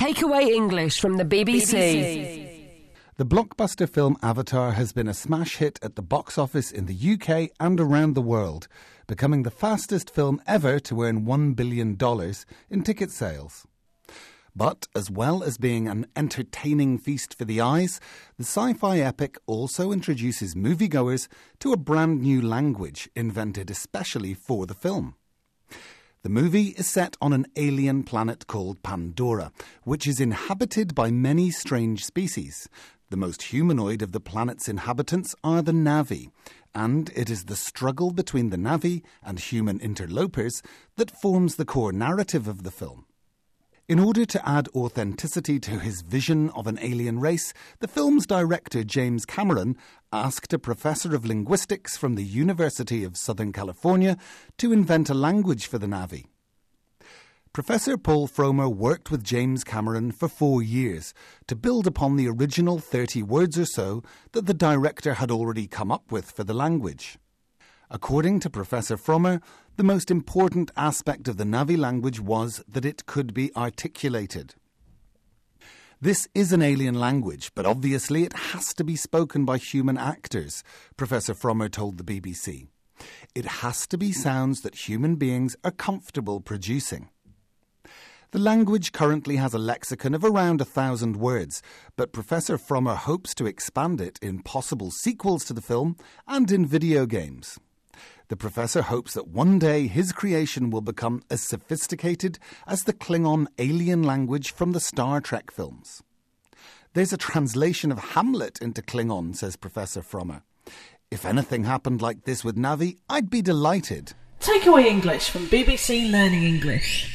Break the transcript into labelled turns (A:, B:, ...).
A: Takeaway English from the BBC.
B: The blockbuster film Avatar has been a smash hit at the box office in the UK and around the world, becoming the fastest film ever to earn $1 billion in ticket sales. But as well as being an entertaining feast for the eyes, the sci-fi epic also introduces moviegoers to a brand new language invented especially for the film. The movie is set on an alien planet called Pandora, which is inhabited by many strange species. The most humanoid of the planet's inhabitants are the Na'vi, and it is the struggle between the Na'vi and human interlopers that forms the core narrative of the film. In order to add authenticity to his vision of an alien race, the film's director James Cameron asked a professor of linguistics from the University of Southern California to invent a language for the Na'vi. Professor Paul Frommer worked with James Cameron for 4 years to build upon the original 30 words or so that the director had already come up with for the language. According to Professor Frommer, the most important aspect of the Na'vi language was that it could be articulated. This is an alien language, but obviously it has to be spoken by human actors, Professor Frommer told the BBC. It has to be sounds that human beings are comfortable producing. The language currently has a lexicon of around 1,000 words, but Professor Frommer hopes to expand it in possible sequels to the film and in video games. The professor hopes that one day his creation will become as sophisticated as the Klingon alien language from the Star Trek films. There's a translation of Hamlet into Klingon, says Professor Frommer. If anything happened like this with Na'vi, I'd be delighted.
C: Takeaway English from BBC Learning English.